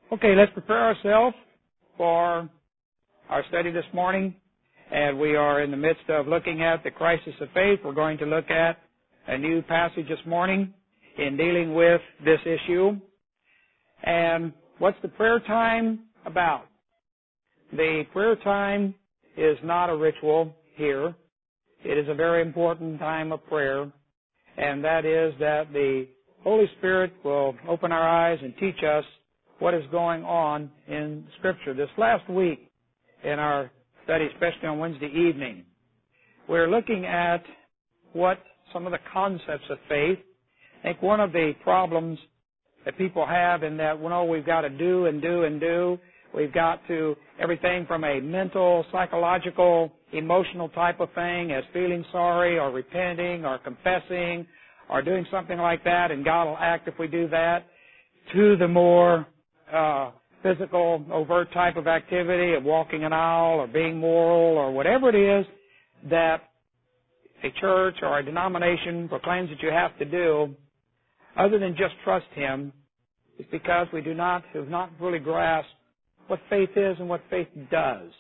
Okay, let's prepare ourselves for our study this morning. And we are in the midst of looking at the crisis of faith. We're going to look at a new passage this morning in dealing with this issue. And what's the prayer time about? The prayer time is not a ritual here. It is a very important time of prayer. And that is that the Holy Spirit will open our eyes and teach us what is going on in Scripture. This last week in our study, especially on Wednesday evening, we're looking at what some of the concepts of faith. I think one of the problems that people have in that, we've got to do and do and do. We've got to, everything from a mental, psychological, emotional type of thing as feeling sorry or repenting or confessing or doing something like that, and God will act if we do that, to the more physical, overt type of activity of walking an aisle or being moral or whatever it is that a church or a denomination proclaims that you have to do, other than just trust Him, is because we have not really grasped what faith is and what faith does.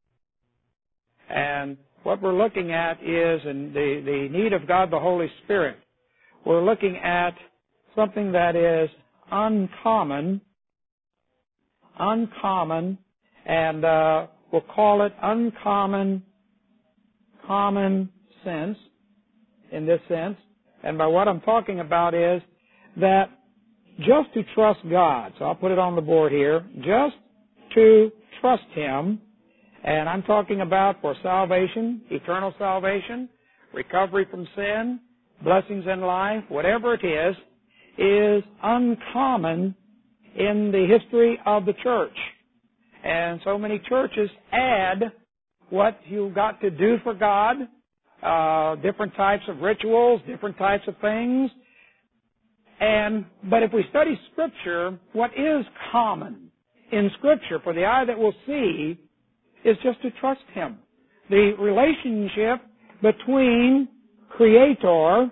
And what we're looking at is in the need of God the Holy Spirit. We're looking at something that is uncommon, and we'll call it uncommon common sense in this sense. And by what I'm talking about is that just to trust God, so I'll put it on the board here, just to trust Him, and I'm talking about for salvation, eternal salvation, recovery from sin, blessings in life, whatever it is uncommon in the history of the church. And so many churches add what you've got to do for God, different types of rituals, different types of things. But if we study Scripture, what is common in Scripture for the eye that will see is just to trust Him. The relationship between Creator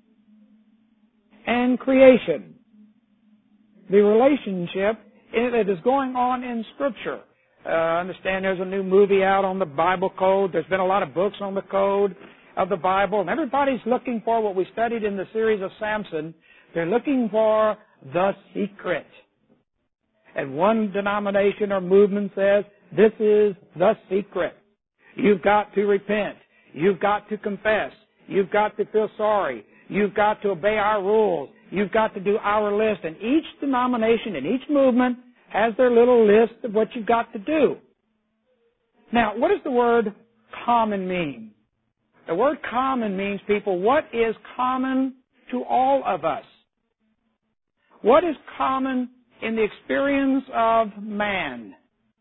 and creation. The relationship that is going on in Scripture. I understand there's a new movie out on the Bible code. There's been a lot of books on the code of the Bible. And everybody's looking for what we studied in the series of Samson. They're looking for the secret. And one denomination or movement says, this is the secret. You've got to repent. You've got to confess. You've got to feel sorry. You've got to obey our rules. You've got to do our list. And each denomination and each movement has their little list of what you've got to do. Now, what does the word common mean? The word common means, people, what is common to all of us? What is common in the experience of man?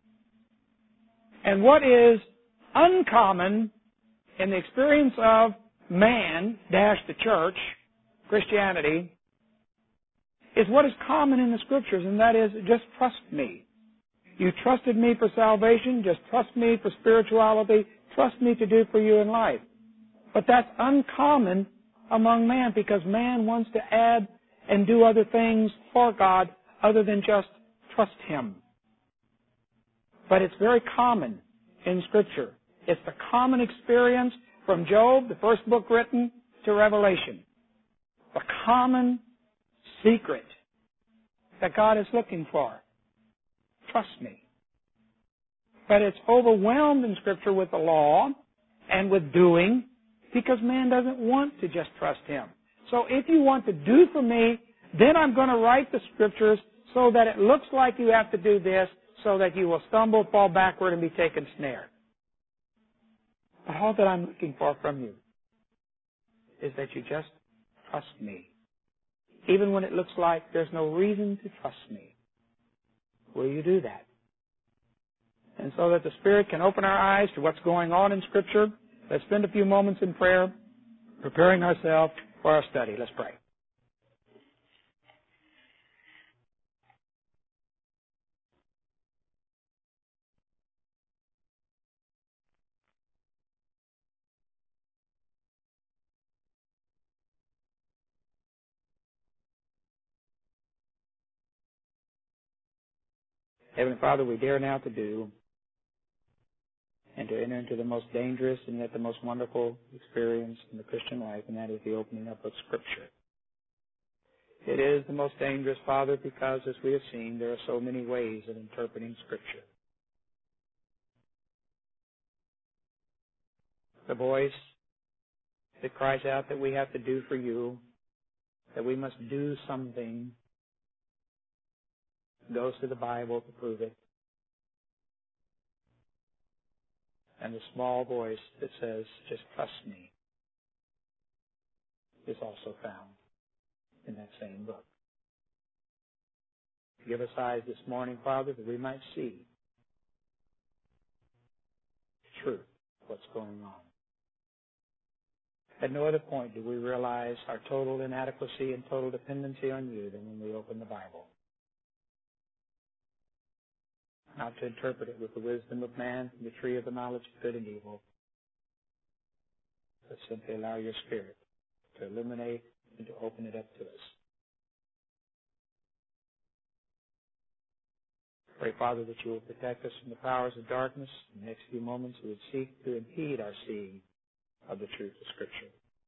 And what is uncommon in the experience of man, the church, Christianity, is what is common in the Scriptures, and that is, just trust me. You trusted me for salvation, just trust me for spirituality, trust me to do for you in life. But that's uncommon among man because man wants to add and do other things for God other than just trust Him. But it's very common in Scripture. It's the common experience from Job, the first book written, to Revelation. The common secret that God is looking for. Trust me. But it's overwhelmed in Scripture with the law and with doing because man doesn't want to just trust Him. So if you want to do for me, then I'm going to write the Scriptures so that it looks like you have to do this so that you will stumble, fall backward, and be taken snared. But all that I'm looking for from you is that you just trust me. Even when it looks like there's no reason to trust me. Will you do that? And so that the Spirit can open our eyes to what's going on in Scripture, let's spend a few moments in prayer, preparing ourselves for our study. Let's pray. Heavenly Father, we dare now to do and to enter into the most dangerous and yet the most wonderful experience in the Christian life, and that is the opening up of Scripture. It is the most dangerous, Father, because, as we have seen, there are so many ways of interpreting Scripture. The voice that cries out that we have to do for you, that we must do something, goes to the Bible to prove it. And the small voice that says, just trust me, is also found in that same book. Give us eyes this morning, Father, that we might see the truth of what's going on. At no other point do we realize our total inadequacy and total dependency on you than when we open the Bible. Not to interpret it with the wisdom of man from the tree of the knowledge of good and evil, but simply allow your Spirit to illuminate and to open it up to us. Pray, Father, that you will protect us from the powers of darkness. In the next few moments, we would seek to impede our seeing of the truth of Scripture.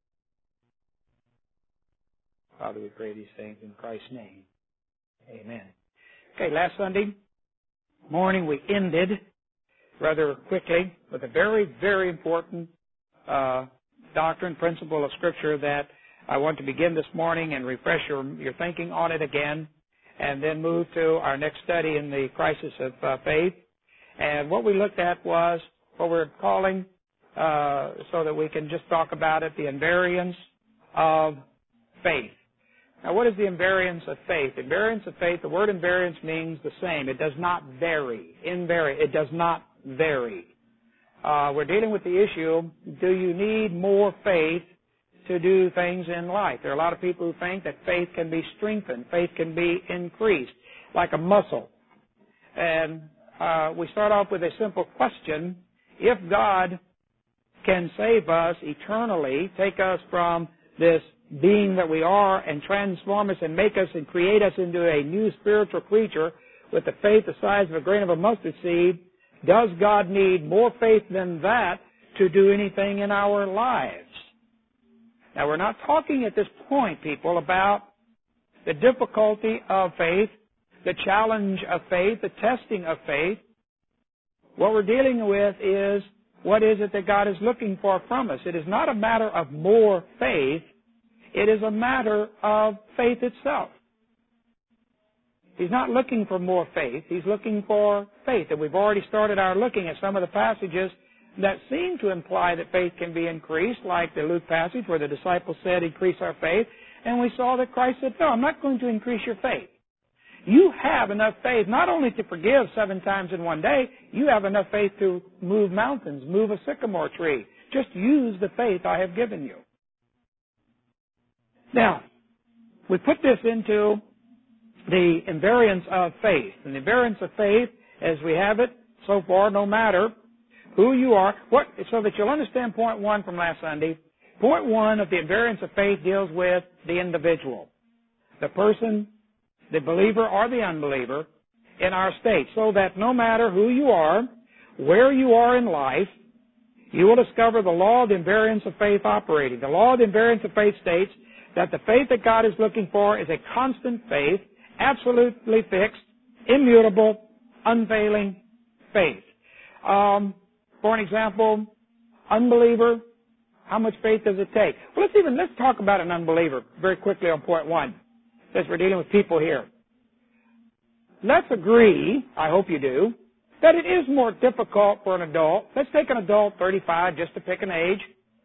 Father, we pray these things in Christ's name. Amen. Okay, last Sunday morning we ended rather quickly with a very, very important doctrine, principle of Scripture that I want to begin this morning and refresh your thinking on it again, and then move to our next study in the crisis of faith. And what we looked at was what we're calling, so that we can just talk about it, the invariance of faith. Now, what is the invariance of faith? Invariance of faith, the word invariance means the same. It does not vary. It does not vary. We're dealing with the issue, do you need more faith to do things in life? There are a lot of people who think that faith can be strengthened, faith can be increased, like a muscle. And we start off with a simple question. If God can save us eternally, take us from this being that we are and transform us and make us and create us into a new spiritual creature with a faith the size of a grain of a mustard seed, does God need more faith than that to do anything in our lives? Now, we're not talking at this point, people, about the difficulty of faith, the challenge of faith, the testing of faith. What we're dealing with is, what is it that God is looking for from us? It is not a matter of more faith. It is a matter of faith itself. He's not looking for more faith. He's looking for faith. And we've already started our looking at some of the passages that seem to imply that faith can be increased, like the Luke passage where the disciples said, increase our faith. And we saw that Christ said, no, I'm not going to increase your faith. You have enough faith not only to forgive 7 times in one day, you have enough faith to move mountains, move a sycamore tree. Just use the faith I have given you. Now, we put this into the invariance of faith. And the invariance of faith, as we have it so far, no matter who you are, so that you'll understand point 1 from last Sunday. Point 1 of the invariance of faith deals with the individual, the person, the believer or the unbeliever in our state, so that no matter who you are, where you are in life, you will discover the law of the invariance of faith operating. The law of the invariance of faith states that the faith that God is looking for is a constant faith, absolutely fixed, immutable, unfailing faith. For an example, unbeliever, how much faith does it take? Well, let's talk about an unbeliever very quickly on point 1, since we're dealing with people here. Let's agree, I hope you do, that it is more difficult for an adult. Let's take an adult, 35, just to pick an age.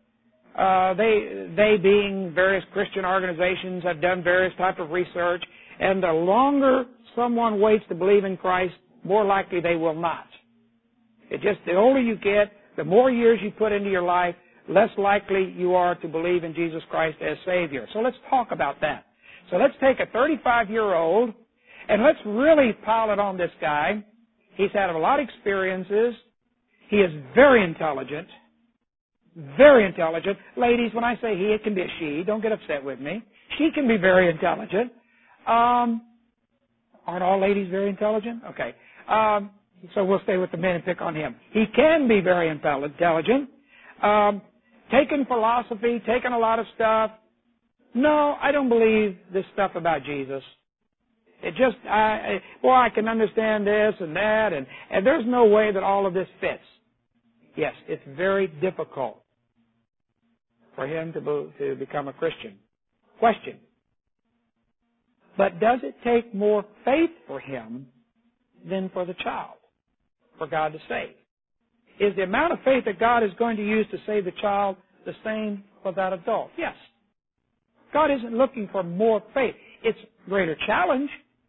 They being various Christian organizations, have done various type of research, and the longer someone waits to believe in Christ, more likely they will not. The older you get, the more years you put into your life, less likely you are to believe in Jesus Christ as Savior. So let's talk about that. So let's take a 35-year-old and let's really pile it on this guy. He's had a lot of experiences. He is very intelligent. Very intelligent. Ladies, when I say he, it can be a she. Don't get upset with me. She can be very intelligent. Aren't all ladies very intelligent? Okay. So we'll stay with the men and pick on him. He can be very intelligent. Taken philosophy, taken a lot of stuff. No, I don't believe this stuff about Jesus. It just, I can understand this and that, and there's no way that all of this fits. Yes, it's very difficult for him to become a Christian. Question. But does it take more faith for him than for the child, for God to save? Is the amount of faith that God is going to use to save the child the same for that adult? Yes. God isn't looking for more faith. It's greater challenge,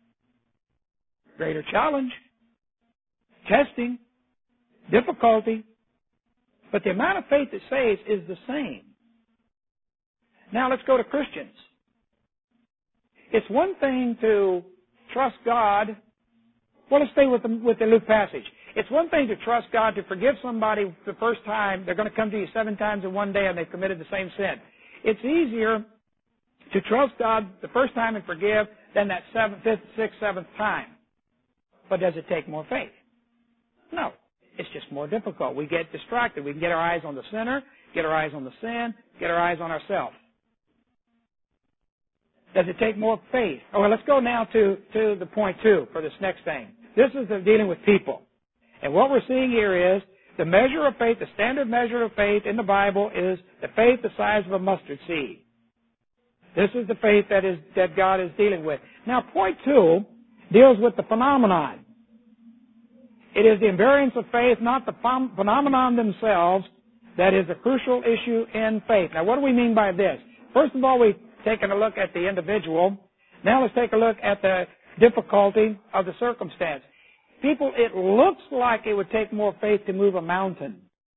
testing, difficulty, but the amount of faith that saves is the same. Now let's go to Christians. It's one thing to trust God. Well, let's stay with the Luke passage. It's one thing to trust God to forgive somebody the first time. They're going to come to you 7 times in one day and they've committed the same sin. It's easier to trust God the first time and forgive than that 7th, 5th, 6th, 7th time. But does it take more faith? No. It's just more difficult. We get distracted. We can get our eyes on the sinner, get our eyes on the sin, get our eyes on ourselves. Does it take more faith? Oh, well, let's go now to the point 2 for this next thing. This is dealing with people. And what we're seeing here is the measure of faith, the standard measure of faith in the Bible is the faith the size of a mustard seed. This is the faith that God is dealing with. Now, point 2 deals with the phenomenon. It is the invariance of faith, not the phenomenon themselves, that is a crucial issue in faith. Now, what do we mean by this? First of all, we've taken a look at the individual. Now let's take a look at the difficulty of the circumstance. People, it looks like it would take more faith to move a mountain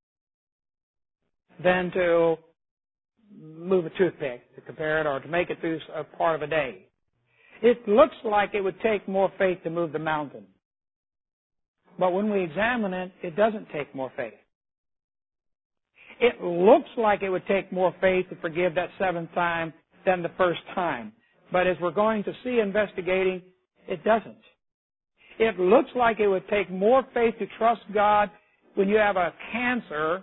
than to move a toothpick, to compare it, or to make it through a part of a day. It looks like it would take more faith to move the mountain. But when we examine it, it doesn't take more faith. It looks like it would take more faith to forgive that 7th time than the first time. But as we're going to see investigating, it doesn't. It looks like it would take more faith to trust God when you have a cancer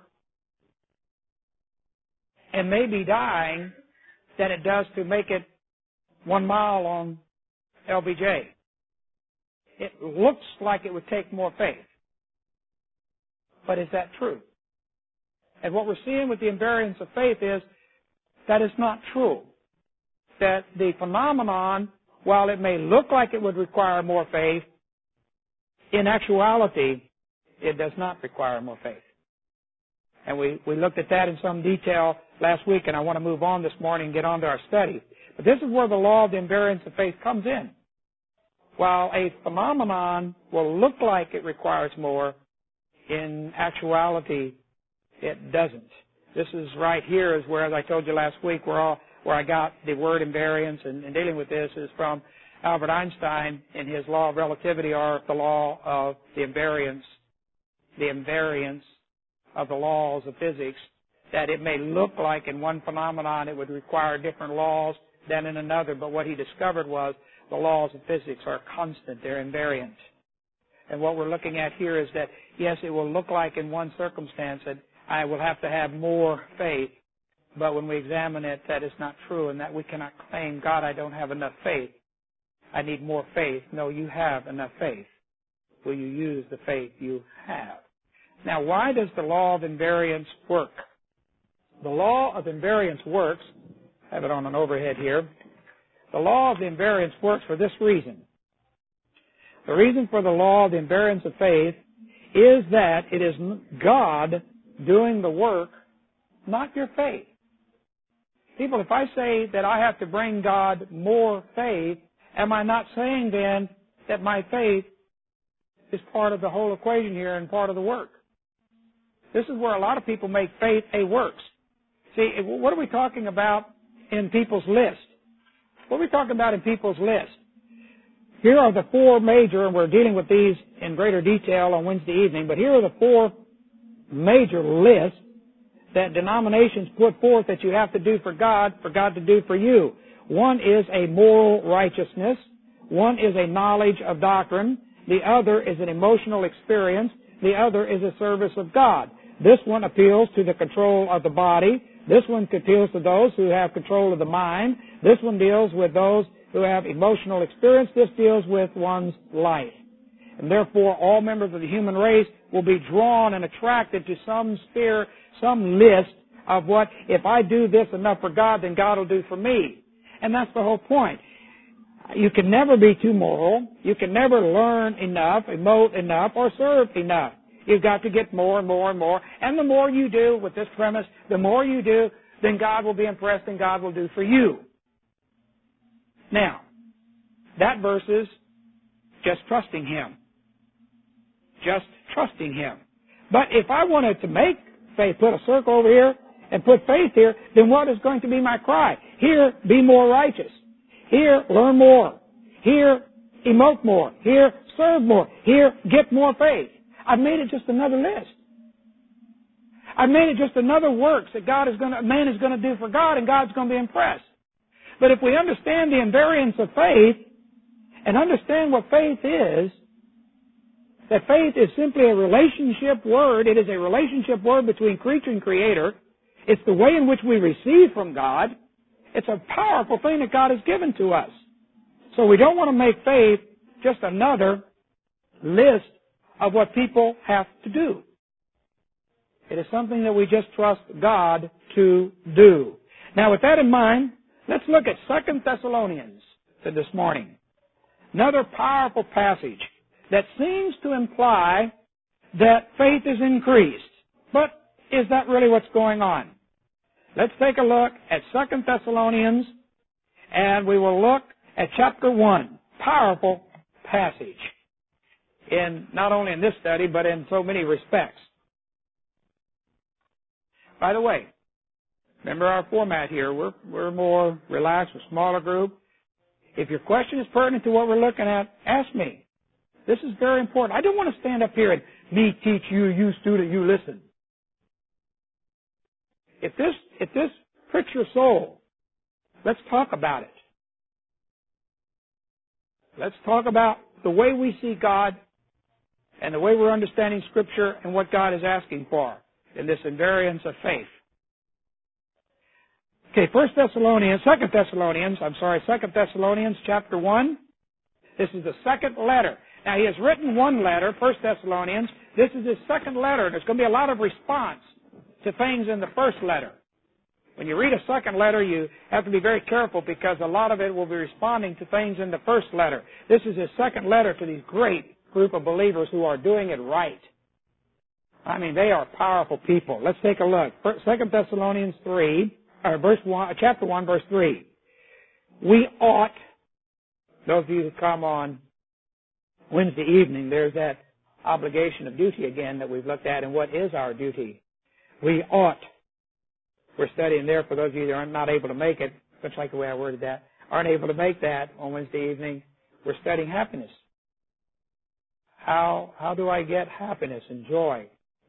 and maybe dying than it does to make it 1 mile on LBJ. It looks like it would take more faith. But is that true? And what we're seeing with the invariance of faith is that it's not true. That the phenomenon, while it may look like it would require more faith, in actuality, it does not require more faith. And we looked at that in some detail last week, and I want to move on this morning and get on to our study. But this is where the law of the invariance of faith comes in. While a phenomenon will look like it requires more, in actuality, it doesn't. This is right here is where, as I told you last week, where I got the word invariance, and dealing with this is from Albert Einstein in his law of relativity, or the law of the invariance of the laws of physics, that it may look like in one phenomenon it would require different laws than in another, but what he discovered was the laws of physics are constant, they're invariant. And what we're looking at here is that, yes, it will look like in one circumstance that I will have to have more faith, but when we examine it, that is not true, and that we cannot claim, God, I don't have enough faith. I need more faith. No, you have enough faith. Will you use the faith you have? Now, why does the law of invariance work? The law of invariance works, I have it on an overhead here. The law of the invariance works for this reason. The reason for the law of the invariance of faith is that it is God doing the work, not your faith. People, if I say that I have to bring God more faith, am I not saying then that my faith is part of the whole equation here and part of the work? This is where a lot of people make faith a works. See, what are we talking about in people's list? What are we talking about in people's list? Here are the 4 major, and we're dealing with these in greater detail on Wednesday evening, but here are the 4 major lists that denominations put forth that you have to do for God to do for you. One is a moral righteousness. One is a knowledge of doctrine. The other is an emotional experience. The other is a service of God. This one appeals to the control of the body. This one appeals to those who have control of the mind. This one deals with those who have emotional experience. This deals with one's life. And therefore, all members of the human race will be drawn and attracted to some sphere, some list of what, if I do this enough for God, then God will do for me. And that's the whole point. You can never be too moral. You can never learn enough, emote enough, or serve enough. You've got to get more and more and more. And the more you do with this premise, the more you do, then God will be impressed and God will do for you. Now, that verse is just trusting Him. Just trusting Him. But if I wanted to make faith, put a circle over here and put faith here, then what is going to be my cry? Here, be more righteous. Here, learn more. Here, emote more. Here, serve more. Here, get more faith. I've made it just another list. I've made it just another works that man is going to do for God, and God's going to be impressed. But if we understand the invariance of faith and understand what faith is, that faith is simply a relationship word. It is a relationship word between creature and creator. It's the way in which we receive from God. It's a powerful thing that God has given to us. So we don't want to make faith just another list of what people have to do. It is something that we just trust God to do. Now, with that in mind, let's look at 2 Thessalonians this morning. Another powerful passage that seems to imply that faith is increased. But is that really what's going on? Let's take a look at 2 Thessalonians, and we will look at chapter 1. Powerful passage. Not only in this study, but in so many respects. By the way, remember our format here. We're more relaxed, a smaller group. If your question is pertinent to what we're looking at, ask me. This is very important. I don't want to stand up here and me teach you, you student, you listen. If this pricks your soul, let's talk about it. Let's talk about the way we see God and the way we're understanding Scripture and what God is asking for in this invariance of faith. Okay, 2 Thessalonians chapter 1. This is the second letter. Now, he has written one letter, 1 Thessalonians. This is his second letter. There's going to be a lot of response to things in the first letter. When you read a second letter, you have to be very careful because a lot of it will be responding to things in the first letter. This is his second letter to these great group of believers who are doing it right. I mean, they are powerful people. Let's take a look. 2 Thessalonians 3, chapter 1, verse 3. We ought, those of you who come on Wednesday evening, there's that obligation of duty again that we've looked at, and what is our duty? We ought. We're studying there for those of you that are not able to make it, much like the way I worded that, aren't able to make that on Wednesday evening. We're studying happiness. How do I get happiness and joy?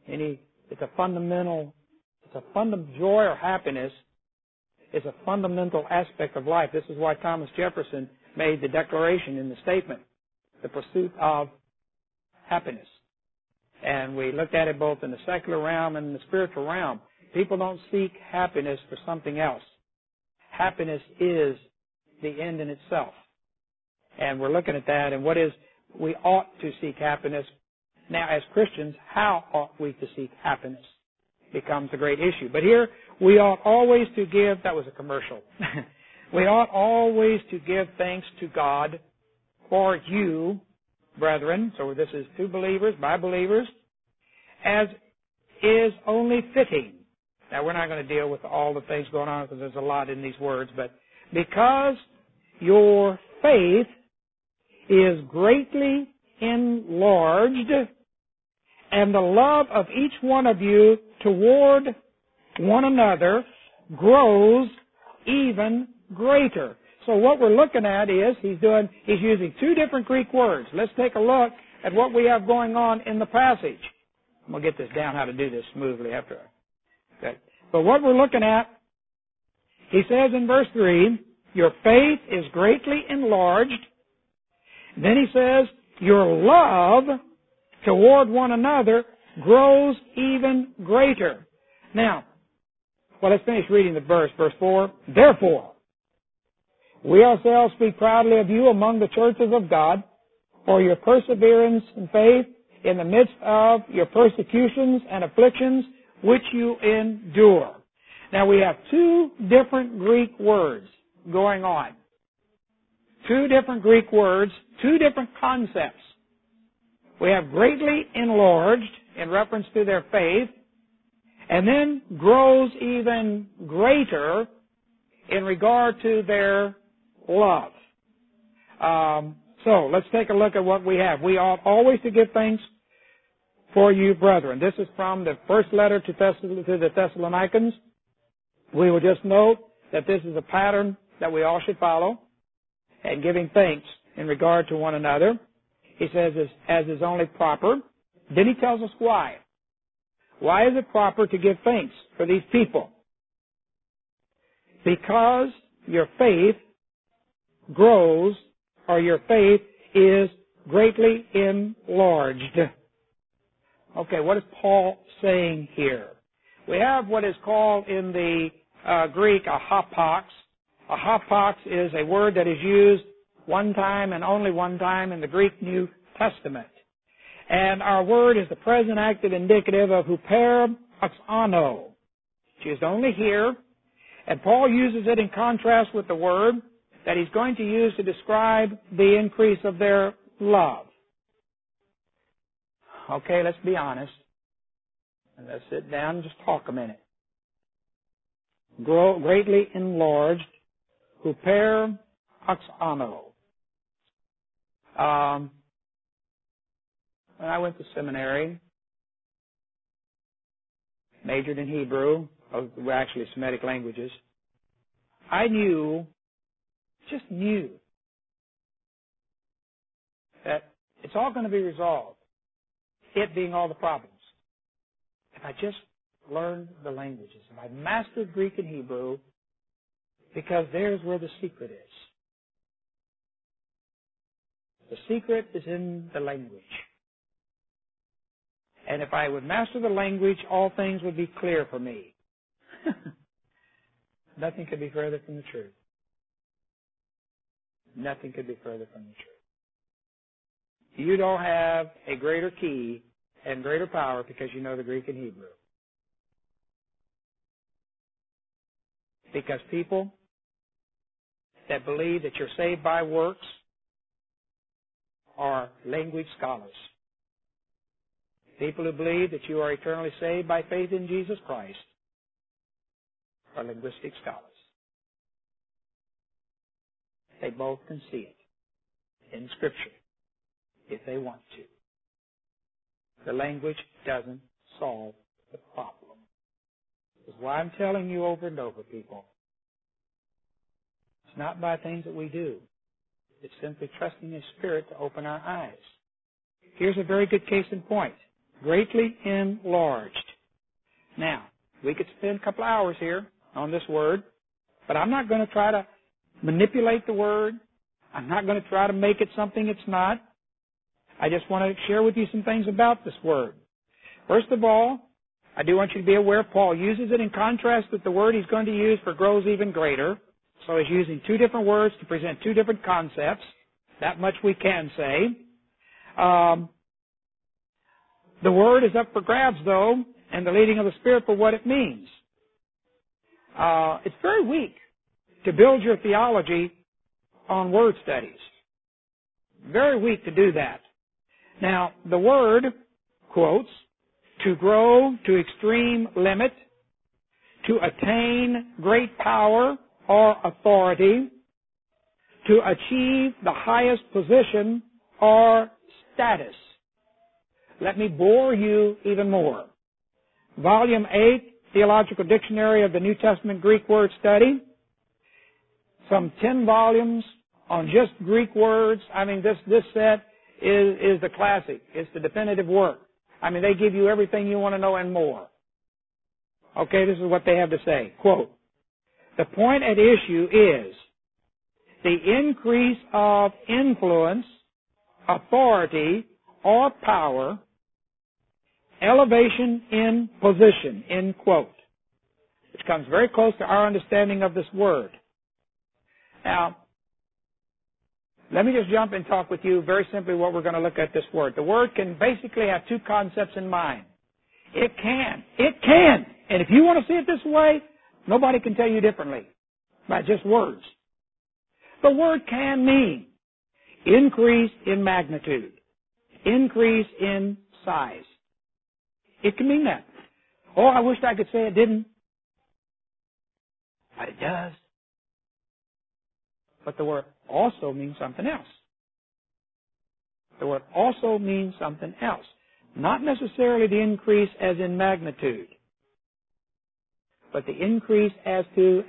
Joy or happiness is a fundamental aspect of life. This is why Thomas Jefferson made the declaration in the statement, the pursuit of happiness. And we looked at it both in the secular realm and in the spiritual realm. People don't seek happiness for something else. Happiness is the end in itself. And we're looking at that, and we ought to seek happiness. Now, as Christians, how ought we to seek happiness becomes a great issue. But here, we ought always to give, that was a commercial, we ought always to give thanks to God for you, brethren, so this is to believers, by believers, as is only fitting. Now, we're not going to deal with all the things going on because there's a lot in these words, but because your faith is greatly enlarged, and the love of each one of you toward one another grows even greater. So what we're looking at is he's using two different Greek words. Let's take a look at what we have going on in the passage. I'm going to get this down how to do this smoothly after. Okay. But what we're looking at, he says in verse 3, your faith is greatly enlarged, Then he says, your love toward one another grows even greater. Now, well, let's finish reading the verse 4. Therefore, we ourselves speak proudly of you among the churches of God for your perseverance and faith in the midst of your persecutions and afflictions which you endure. Now we have two different Greek words going on. Two different Greek words, two different concepts. We have greatly enlarged in reference to their faith, and then grows even greater in regard to their love. So let's take a look at what we have. We ought always to give thanks for you, brethren. This is from the first letter to the Thessalonians. We will just note that this is a pattern that we all should follow, and giving thanks in regard to one another. He says, as is only proper. Then he tells us why. Why is it proper to give thanks for these people? Because your faith grows, or your faith is greatly enlarged. Okay, what is Paul saying here? We have what is called in the Greek a hapax. A hapax is a word that is used one time and only one time in the Greek New Testament. And our word is the present active indicative of huper oxano. It's used only here. And Paul uses it in contrast with the word that he's going to use to describe the increase of their love. Okay, let's be honest. And let's sit down and just talk a minute. Grow greatly enlarged, huper oxano. When I went to seminary, majored in Hebrew, well, actually Semitic languages, I just knew that it's all going to be resolved, it being all the problems, if I just learned the languages, if I mastered Greek and Hebrew, because there's where the secret is. The secret is in the language. And if I would master the language, all things would be clear for me. Nothing could be further from the truth. Nothing could be further from the truth. You don't have a greater key and greater power because you know the Greek and Hebrew. Because people that believe that you're saved by works are language scholars. People who believe that you are eternally saved by faith in Jesus Christ are linguistic scholars. They both can see it in Scripture if they want to. The language doesn't solve the problem. That's why I'm telling you over and over, people. It's not by things that we do. It's simply trusting His Spirit to open our eyes. Here's a very good case in point. Greatly enlarged. Now, we could spend a couple hours here on this word, but I'm not going to try to manipulate the word. I'm not going to try to make it something it's not. I just want to share with you some things about this word. First of all, I do want you to be aware Paul uses it in contrast with the word he's going to use for grows even greater. So he's using two different words to present two different concepts. That much we can say. The word is up for grabs, though, and the leading of the Spirit for what it means. It's very weak to build your theology on word studies. Very weak to do that. Now, the word quotes, to grow to extreme limit, to attain great power or authority, to achieve the highest position or status. Let me bore you even more. Volume 8, Theological Dictionary of the New Testament Greek Word Study. Some 10 volumes on just Greek words. I mean, this set is the classic. It's the definitive work. I mean, they give you everything you want to know and more. Okay, this is what they have to say. Quote, the point at issue is the increase of influence authority, or power, elevation in position, end quote. Which comes very close to our understanding of this word. Now, let me just jump and talk with you very simply what we're going to look at this word. The word can basically have two concepts in mind. It can. And if you want to see it this way, nobody can tell you differently by just words. The word can mean increase in magnitude, increase in size. It can mean that. Oh, I wish I could say it didn't. But it does. But the word also means something else. The word also means something else. Not necessarily the increase as in magnitude, but the increase as the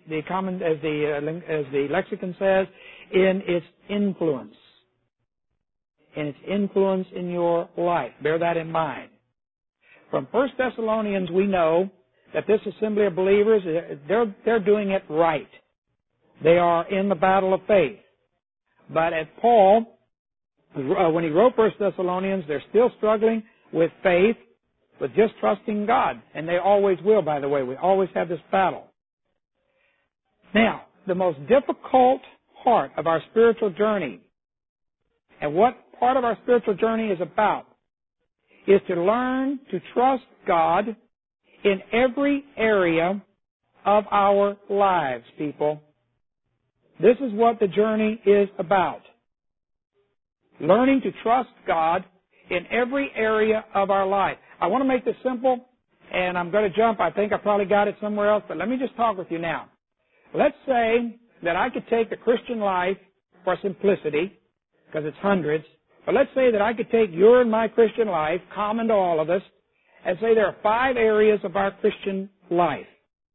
lexicon says, in its influence. In its influence in your life. Bear that in mind. From 1 Thessalonians we know that this assembly of believers, they're doing it right. They are in the battle of faith. But at Paul, when he wrote 1 Thessalonians, they're still struggling with faith, with just trusting God. And they always will, by the way. We always have this battle. Now, the most difficult part of our spiritual journey, and what part of our spiritual journey is about, is to learn to trust God in every area of our lives, people. This is what the journey is about. Learning to trust God in every area of our life. I want to make this simple, and I'm going to jump. I think I probably got it somewhere else, but let me just talk with you now. Let's say that I could take the Christian life for simplicity, because it's hundreds, but let's say that I could take your and my Christian life, common to all of us, and say there are 5 areas of our Christian life.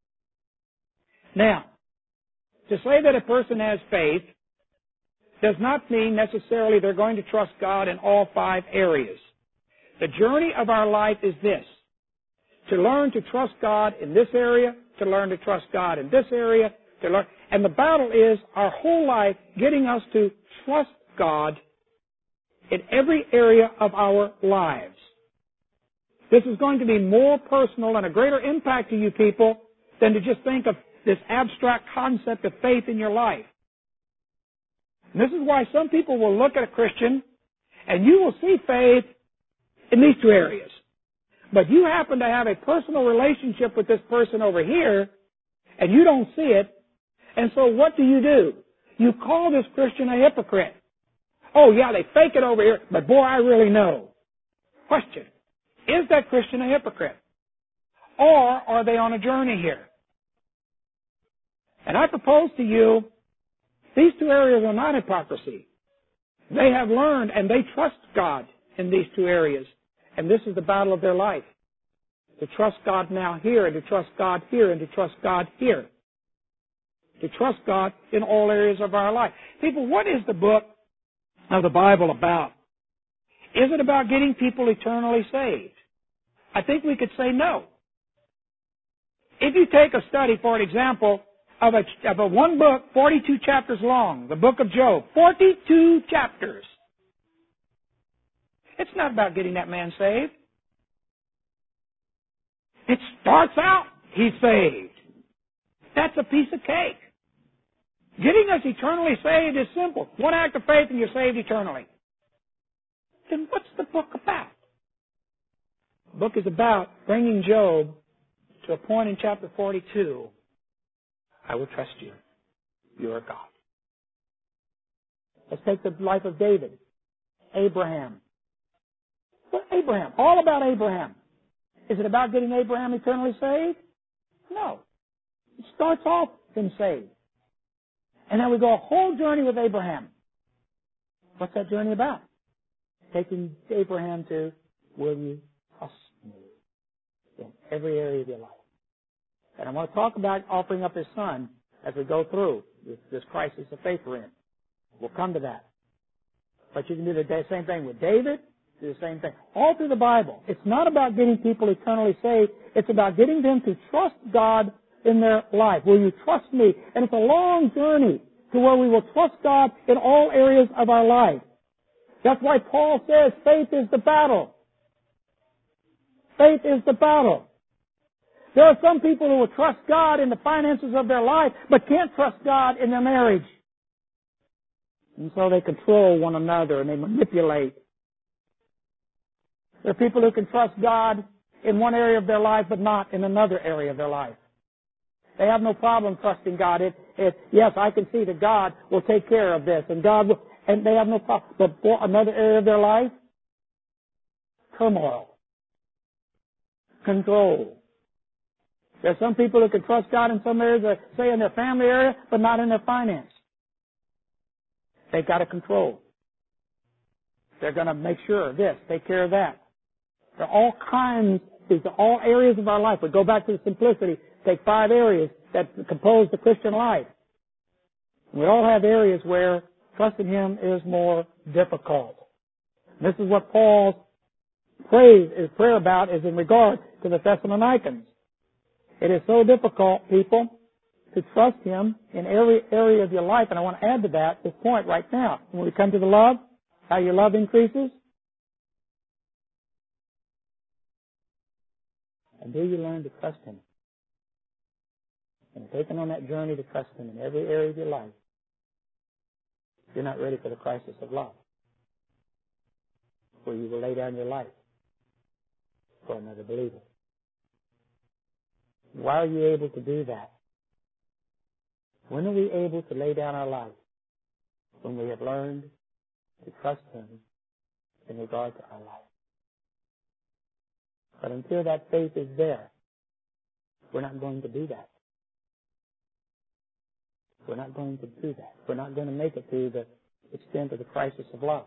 Now, to say that a person has faith does not mean necessarily they're going to trust God in all 5 areas. The journey of our life is this: to learn to trust God in this area, to learn to trust God in this area, and the battle is our whole life getting us to trust God in every area of our lives. This is going to be more personal and a greater impact to you people than to just think of this abstract concept of faith in your life. And this is why some people will look at a Christian and you will see faith in these 2 areas. But you happen to have a personal relationship with this person over here and you don't see it. And so what do? You call this Christian a hypocrite. Oh yeah, they fake it over here, but boy, I really know. Question: is that Christian a hypocrite? Or are they on a journey here? And I propose to you, these 2 areas are not hypocrisy. They have learned and they trust God in these 2 areas. And this is the battle of their life. To trust God now here, and to trust God here, and to trust God here. To trust God in all areas of our life. People, what is the book of the Bible about? Is it about getting people eternally saved? I think we could say no. If you take a study, for an example, of a one book, 42 chapters long, the book of Job, 42 chapters. It's not about getting that man saved. It starts out, he's saved. That's a piece of cake. Getting us eternally saved is simple. One act of faith and you're saved eternally. Then what's the book about? The book is about bringing Job to a point in chapter 42. I will trust you. You are God. Let's take the life of David. Abraham. What Abraham? All about Abraham. Is it about getting Abraham eternally saved? No. It starts off him saved. And then we go a whole journey with Abraham. What's that journey about? Taking Abraham to, will you trust me in every area of your life? And I want to talk about offering up his son as we go through this crisis of faith we're in. We'll come to that. But you can do the same thing with David, do the same thing. All through the Bible. It's not about getting people eternally saved. It's about getting them to trust God in their life. Will you trust me? And it's a long journey to where we will trust God in all areas of our life. That's why Paul says faith is the battle. Faith is the battle. There are some people who will trust God in the finances of their life, but can't trust God in their marriage. And so they control one another and they manipulate. There are people who can trust God in one area of their life, but not in another area of their life. They have no problem trusting God. Yes, I can see that God will take care of this, and God will, and they have no problem. But for another area of their life, turmoil, control. There are some people who can trust God in some areas, say in their family area, but not in their finance. They've got to control. They're going to make sure of this, take care of that. There are all kinds, these are all areas of our life. We go back to the simplicity, take 5 areas that compose the Christian life. We all have areas where trusting Him is more difficult. This is what Paul's prayer about is in regard to the Thessalonians. It is so difficult, people, to trust Him in every area of your life. And I want to add to that this point right now. When we come to the love, how your love increases. And do you learn to trust Him? And taking on that journey to trust Him in every area of your life, you're not ready for the crisis of love, where you will lay down your life for another believer. Why are you able to do that? When are we able to lay down our life? When we have learned to trust Him in regard to our life. But until that faith is there, we're not going to do that. We're not going to do that. We're not going to make it to the extent of the crisis of love.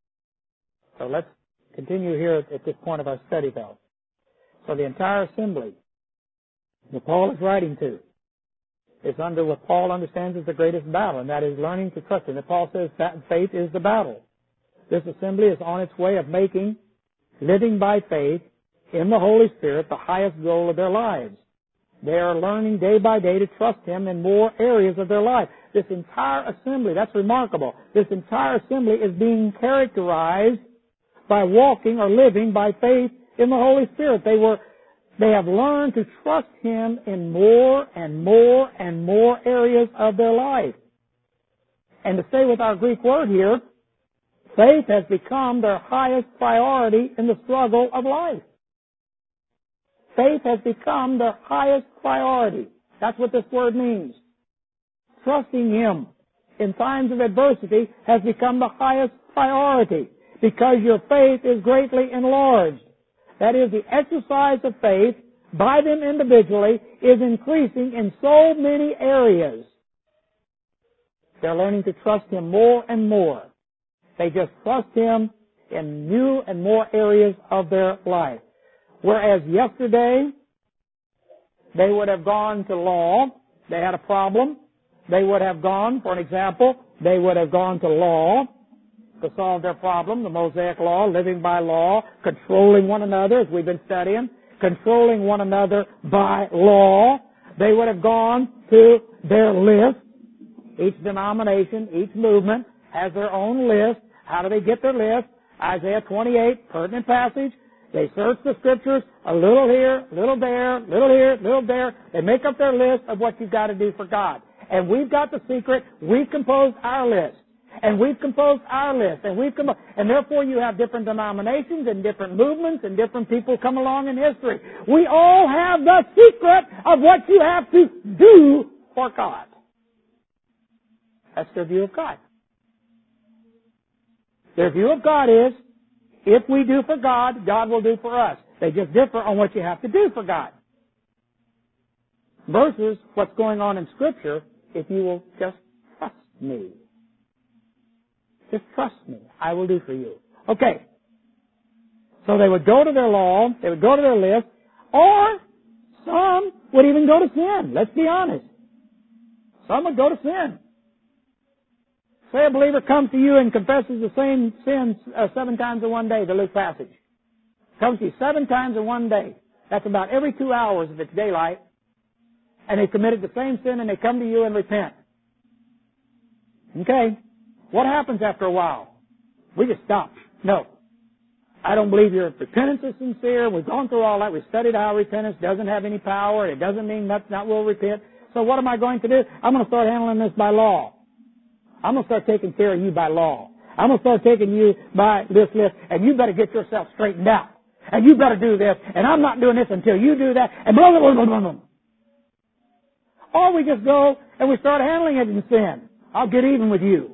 So let's continue here at this point of our study, though. So the entire assembly that Paul is writing to is under what Paul understands as the greatest battle, and that is learning to trust Him. And Paul says that faith is the battle. This assembly is on its way of making living by faith in the Holy Spirit the highest goal of their lives. They are learning day by day to trust Him in more areas of their life. This entire assembly, that's remarkable. This entire assembly is being characterized by walking or living by faith in the Holy Spirit. They have learned to trust Him in more and more and more areas of their life. And to say with our Greek word here, faith has become their highest priority in the struggle of life. Faith has become their highest priority. That's what this word means. Trusting Him in times of adversity has become the highest priority because your faith is greatly enlarged. That is, the exercise of faith by them individually is increasing in so many areas. They're learning to trust Him more and more. They just trust Him in new and more areas of their life. Whereas yesterday, they would have gone to law. They had a problem. They would have gone, for an example, they would have gone to law to solve their problem, the Mosaic law, living by law, controlling one another, as we've been studying, controlling one another by law. They would have gone to their list. Each denomination, each movement has their own list. How do they get their list? Isaiah 28, pertinent passage. They search the Scriptures, a little here, a little there, a little here, a little there. They make up their list of what you've got to do for God. And we've got the secret. We've composed our list. And we've composed our list. And therefore you have different denominations and different movements and different people come along in history. We all have the secret of what you have to do for God. That's their view of God. Their view of God is, if we do for God, God will do for us. They just differ on what you have to do for God. Versus what's going on in Scripture, if you will just trust me. Just trust me. I will do for you. Okay. So they would go to their law, they would go to their list, or some would even go to sin. Let's be honest. Some would go to sin. Say a believer comes to you and confesses the same sins 7 times in one day, the Luke passage. Comes to you 7 times in one day. That's about every 2 hours if it's daylight. And they committed the same sin and they come to you and repent. Okay. What happens after a while? We just stop. No. I don't believe your repentance is sincere. We've gone through all that. We've studied how repentance doesn't have any power. It doesn't mean not will repent. So what am I going to do? I'm going to start handling this by law. I'm going to start taking care of you by law. I'm going to start taking you by this list, and you better get yourself straightened out. And you better do this, and I'm not doing this until you do that, and blah, blah, blah, blah, blah. Or we just go and we start handling it in sin. I'll get even with you.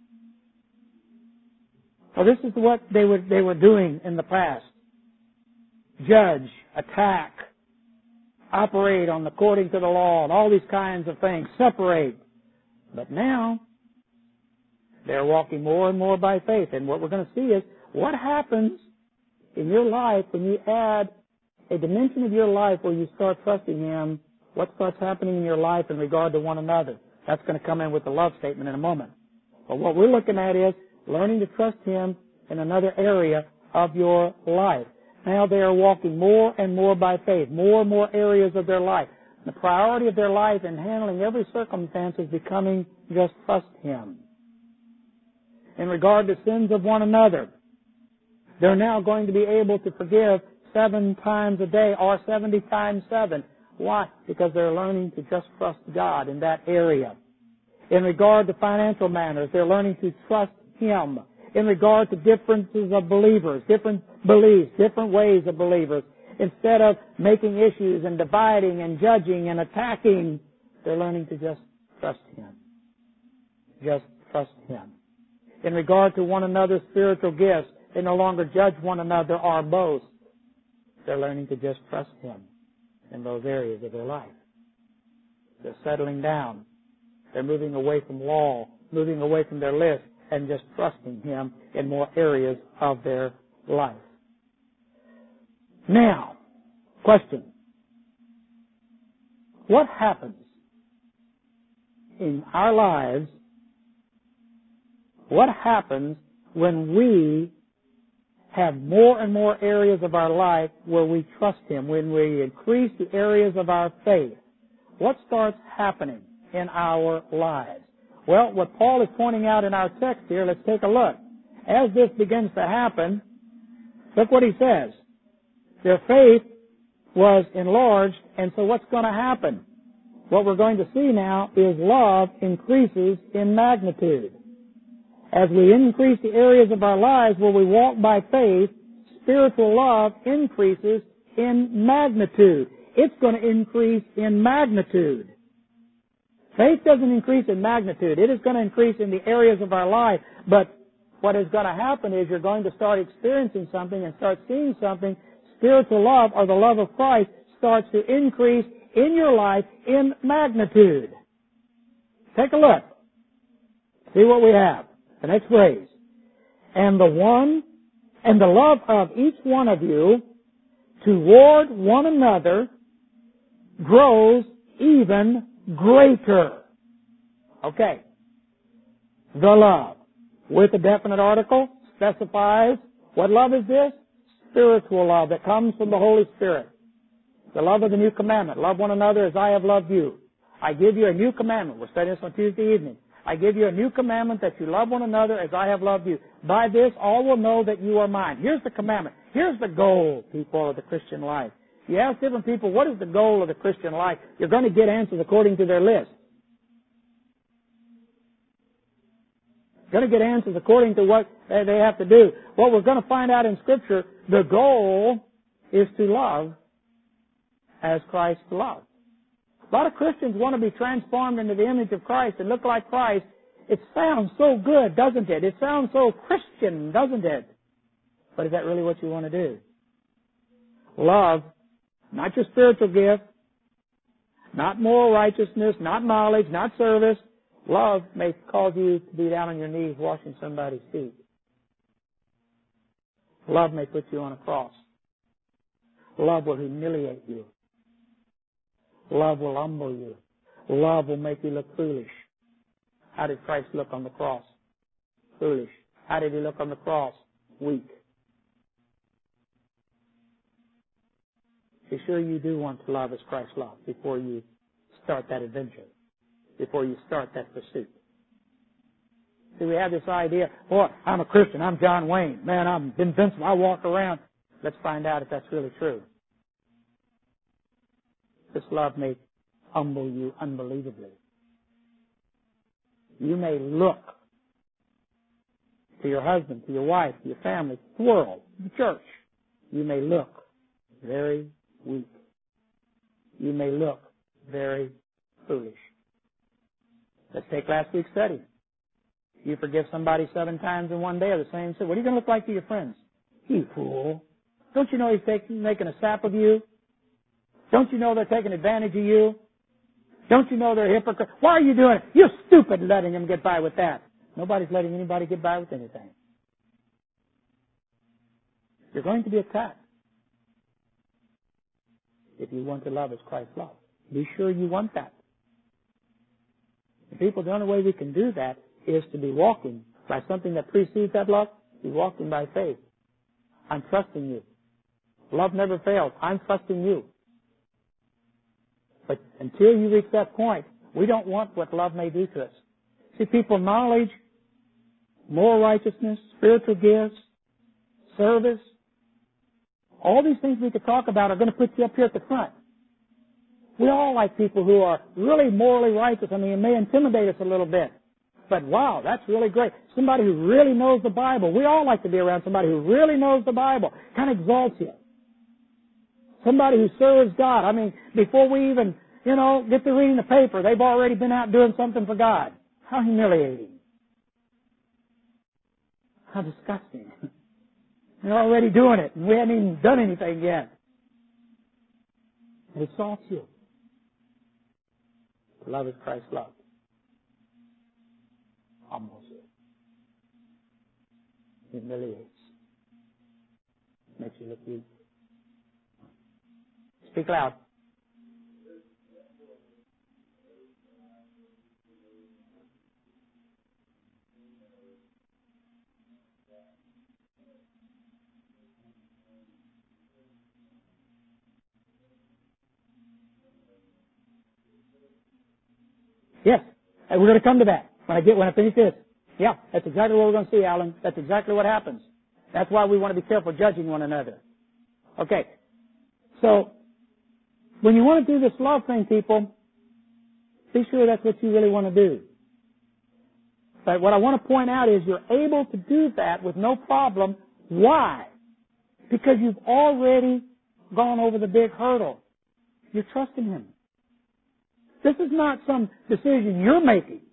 So this is what they were doing in the past. Judge, attack, operate according to the law, and all these kinds of things. Separate. But now, they're walking more and more by faith. And what we're going to see is what happens in your life when you add a dimension of your life where you start trusting Him. What starts happening in your life in regard to one another? That's going to come in with the love statement in a moment. But what we're looking at is learning to trust Him in another area of your life. Now they are walking more and more by faith, more and more areas of their life. The priority of their life in handling every circumstance is becoming just trust Him. In regard to sins of one another, they're now going to be able to forgive 7 times a day or 70 times 7. Why? Because they're learning to just trust God in that area. In regard to financial matters, they're learning to trust Him. In regard to differences of believers, different beliefs, different ways of believers, instead of making issues and dividing and judging and attacking, they're learning to just trust Him. Just trust Him. In regard to one another's spiritual gifts, they no longer judge one another or boast. They're learning to just trust Him in those areas of their life. They're settling down. They're moving away from law, moving away from their list, and just trusting Him in more areas of their life. Now, question. What happens in our lives? What happens when we have more and more areas of our life where we trust Him, when we increase the areas of our faith? What starts happening in our lives? Well, what Paul is pointing out in our text here, let's take a look. As this begins to happen, look what he says. Their faith was enlarged, and so what's going to happen? What we're going to see now is love increases in magnitude. As we increase the areas of our lives where we walk by faith, spiritual love increases in magnitude. It's going to increase in magnitude. Faith doesn't increase in magnitude. It is going to increase in the areas of our life. But what is going to happen is you're going to start experiencing something and start seeing something. Spiritual love, or the love of Christ, starts to increase in your life in magnitude. Take a look. See what we have. The next phrase. And the love of each one of you toward one another grows even greater. Okay. The love. With a definite article, specifies what love is this? Spiritual love that comes from the Holy Spirit. The love of the new commandment. Love one another as I have loved you. I give you a new commandment. We're studying this on Tuesday evening. I give you a new commandment that you love one another as I have loved you. By this, all will know that you are mine. Here's the commandment. Here's the goal, people, of the Christian life. You ask different people, what is the goal of the Christian life? You're going to get answers according to their list. You're going to get answers according to what they have to do. What we're going to find out in Scripture, the goal is to love as Christ loved. A lot of Christians want to be transformed into the image of Christ and look like Christ. It sounds so good, doesn't it? It sounds so Christian, doesn't it? But is that really what you want to do? Love, not your spiritual gift, not moral righteousness, not knowledge, not service. Love may cause you to be down on your knees washing somebody's feet. Love may put you on a cross. Love will humiliate you. Love will humble you. Love will make you look foolish. How did Christ look on the cross? Foolish. How did He look on the cross? Weak. Be sure you do want to love as Christ loved before you start that adventure, before you start that pursuit. See, we have this idea, boy, I'm a Christian, I'm John Wayne. Man, I'm invincible, I walk around. Let's find out if that's really true. This love may humble you unbelievably. You may look to your husband, to your wife, to your family, to the world, to the church. You may look very weak. You may look very foolish. Let's take last week's study. You forgive somebody 7 times in one day of the same sin. What are you going to look like to your friends? You fool. Don't you know he's making a sap of you? Don't you know they're taking advantage of you? Don't you know they're hypocrites? Why are you doing it? You're stupid letting them get by with that. Nobody's letting anybody get by with anything. You're going to be attacked if you want to love as Christ loved. Be sure you want that. And people, the only way we can do that is to be walking by something that precedes that love. Be walking by faith. I'm trusting you. Love never fails. I'm trusting you. But until you reach that point, we don't want what love may do to us. See, people, knowledge, moral righteousness, spiritual gifts, service, all these things we could talk about are going to put you up here at the front. We all like people who are really morally righteous. I mean, it may intimidate us a little bit. But wow, that's really great. Somebody who really knows the Bible. We all like to be around somebody who really knows the Bible. Kind of exalts you. Somebody who serves God. I mean, before we even, get to reading the paper, they've already been out doing something for God. How humiliating. How disgusting. They're already doing it, and we haven't even done anything yet. It exalts you. Love is Christ's love. Humbles you. Humiliates. Makes you look weak. Speak loud. Yes, and we're going to come to that when I finish this. Yeah, that's exactly what we're going to see, Alan. That's exactly what happens. That's why we want to be careful judging one another. Okay, so when you want to do this love thing, people, be sure that's what you really want to do. But what I want to point out is you're able to do that with no problem. Why? Because you've already gone over the big hurdle. You're trusting Him. This is not some decision you're making.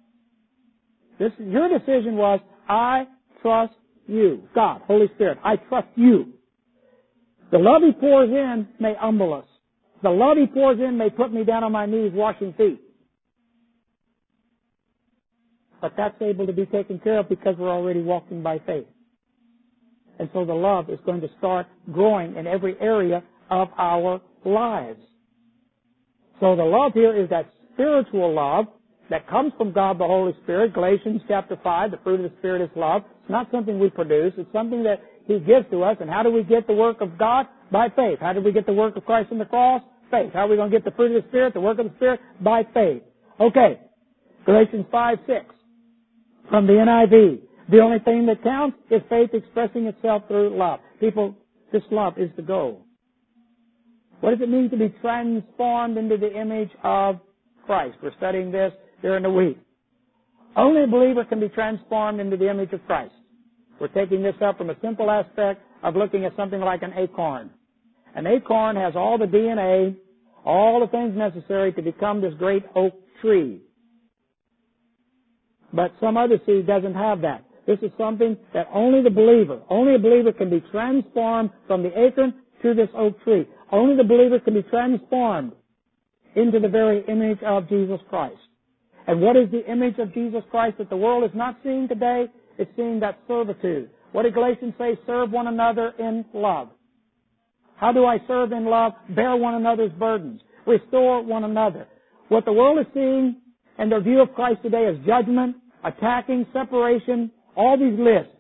Your decision was, I trust you. God, Holy Spirit, I trust you. The love He pours in may humble us. The love He pours in may put me down on my knees washing feet. But that's able to be taken care of because we're already walking by faith. And so the love is going to start growing in every area of our lives. So the love here is that spiritual love that comes from God the Holy Spirit. Galatians chapter 5, the fruit of the Spirit is love. It's not something we produce. It's something that He gives to us. And how do we get the work of God? By faith. How did we get the work of Christ on the cross? Faith. How are we going to get the fruit of the Spirit, the work of the Spirit? By faith. Okay. Galatians 5, 6. From the NIV. The only thing that counts is faith expressing itself through love. People, this love is the goal. What does it mean to be transformed into the image of Christ? We're studying this during the week. Only a believer can be transformed into the image of Christ. We're taking this up from a simple aspect of looking at something like an acorn. An acorn has all the DNA, all the things necessary to become this great oak tree. But some other seed doesn't have that. This is something that only a believer can be transformed from the acorn to this oak tree. Only the believer can be transformed into the very image of Jesus Christ. And what is the image of Jesus Christ that the world is not seeing today? It's seeing that servitude. What did Galatians say? Serve one another in love. How do I serve in love? Bear one another's burdens. Restore one another. What the world is seeing and their view of Christ today is judgment, attacking, separation, all these lists.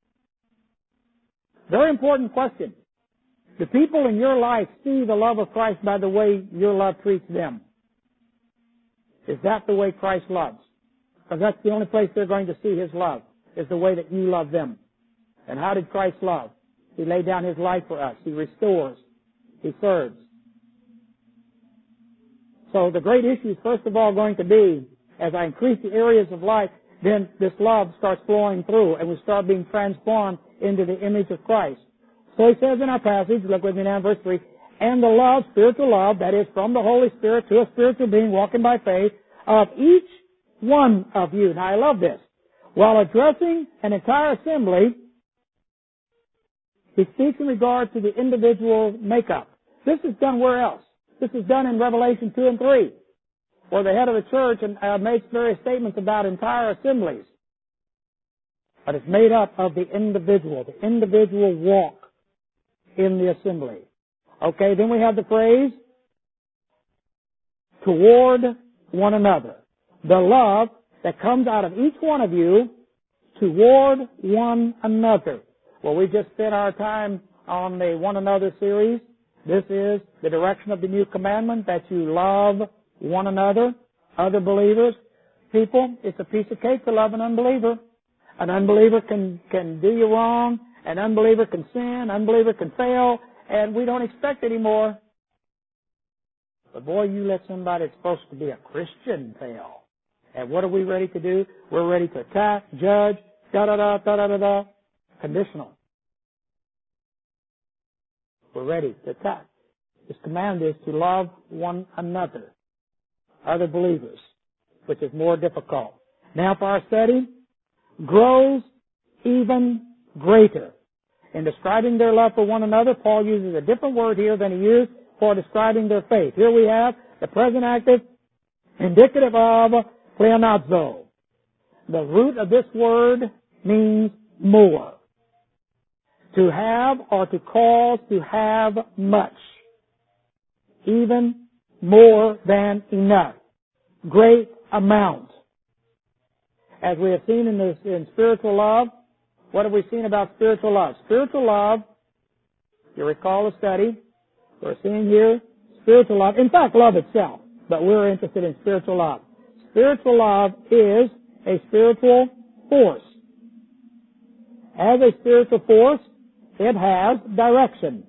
Very important question. Do people in your life see the love of Christ by the way your love treats them? Is that the way Christ loves? Because that's the only place they're going to see His love, is the way that you love them. And how did Christ love? He laid down His life for us. He restores. He serves. So the great issue is first of all going to be, as I increase the areas of life, then this love starts flowing through and we start being transformed into the image of Christ. So he says in our passage, look with me now in verse 3, and the love, spiritual love, that is from the Holy Spirit to a spiritual being walking by faith, of each one of you. Now I love this. While addressing an entire assembly, he speaks in regard to the individual makeup. This is done where else? This is done in Revelation 2 and 3, where the head of the church makes various statements about entire assemblies. But it's made up of the individual walk in the assembly. Okay, then we have the phrase, toward one another. The love that comes out of each one of you toward one another. Well, we just spent our time on the one another series. This is the direction of the new commandment, that you love one another, other believers. People, it's a piece of cake to love an unbeliever. An unbeliever can do you wrong. An unbeliever can sin. An unbeliever can fail. And we don't expect any more. But boy, you let somebody that's supposed to be a Christian fail. And what are we ready to do? We're ready to attack, judge, da-da-da. Conditional. We're ready to attack. His command is to love one another, other believers, which is more difficult. Now for our study, grows even greater. In describing their love for one another, Paul uses a different word here than he used for describing their faith. Here we have the present active indicative of pleonazo. The root of this word means more. To have or to cause to have much. Even more than enough. Great amount. As we have seen in spiritual love, what have we seen about spiritual love? Spiritual love, you recall the study, we're seeing here spiritual love, in fact love itself, but we're interested in spiritual love. Spiritual love is a spiritual force. As a spiritual force, it has direction.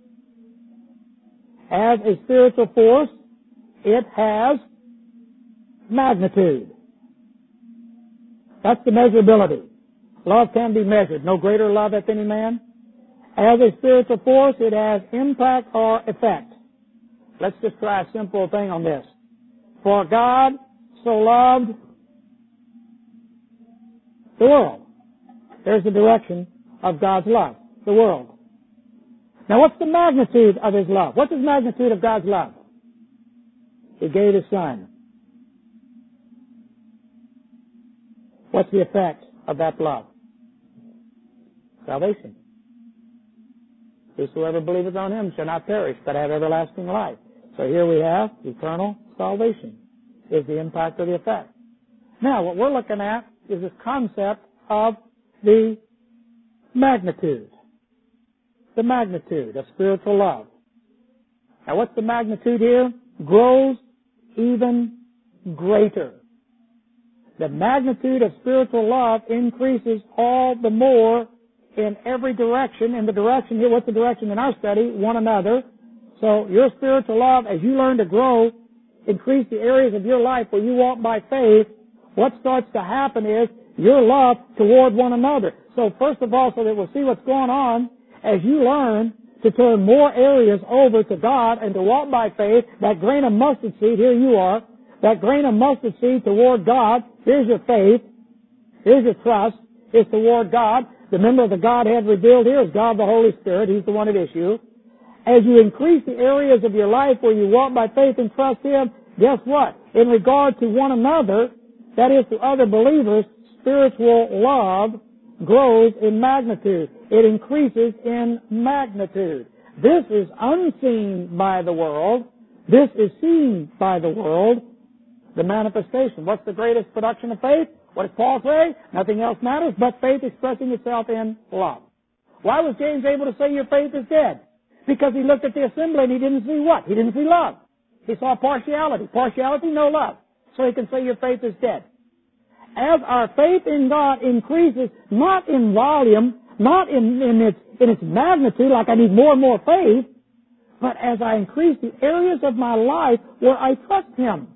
As a spiritual force, it has magnitude. That's the measurability. Love can be measured. No greater love hath any man. As a spiritual force, it has impact or effect. Let's just try a simple thing on this. For God so loved the world. There's the direction of God's love. The world. Now what's the magnitude of His love? What's the magnitude of God's love? He gave His Son. What's the effect of that love? Salvation. Whosoever believeth on Him shall not perish, but have everlasting life. So here we have eternal salvation is the impact or the effect. Now what we're looking at is this concept of the magnitude. The magnitude of spiritual love. Now what's the magnitude here? Grows even greater. The magnitude of spiritual love increases all the more in every direction. In the direction here, what's the direction in our study? One another. So your spiritual love, as you learn to grow, increase the areas of your life where you walk by faith, what starts to happen is your love toward one another. So first of all, so that we'll see what's going on, as you learn to turn more areas over to God and to walk by faith, that grain of mustard seed, here you are, that grain of mustard seed toward God, here's your faith, here's your trust, is toward God. The member of the Godhead revealed here is God the Holy Spirit. He's the one at issue. As you increase the areas of your life where you walk by faith and trust Him, guess what? In regard to one another, that is to other believers, spiritual love grows in magnitude. It increases in magnitude. This is unseen by the world. This is seen by the world. The manifestation. What's the greatest production of faith? What does Paul say? Nothing else matters but faith expressing itself in love. Why was James able to say your faith is dead? Because he looked at the assembly and he didn't see what? He didn't see love. He saw partiality. Partiality, no love. So he can say your faith is dead. As our faith in God increases, not in volume, not in its magnitude, like I need more and more faith, but as I increase the areas of my life where I trust Him.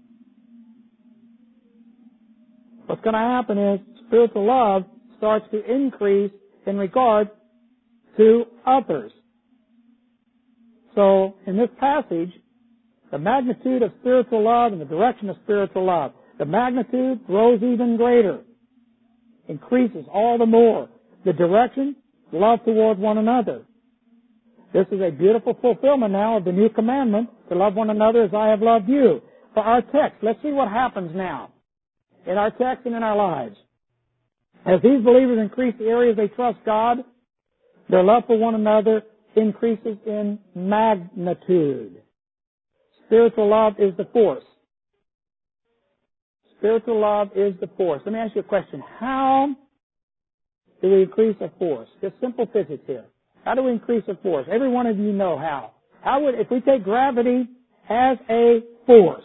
What's going to happen is spiritual love starts to increase in regard to others. So, in this passage, the magnitude of spiritual love and the direction of spiritual love, the magnitude grows even greater, increases all the more. The direction, love toward one another. This is a beautiful fulfillment now of the new commandment to love one another as I have loved you. For our text, let's see what happens now in our text and in our lives. As these believers increase the areas they trust God, their love for one another increases in magnitude. Spiritual love is the force. Spiritual love is the force. Let me ask you a question. How do we increase a force? Just simple physics here. How do we increase a force? Every one of you know how. If we take gravity as a force,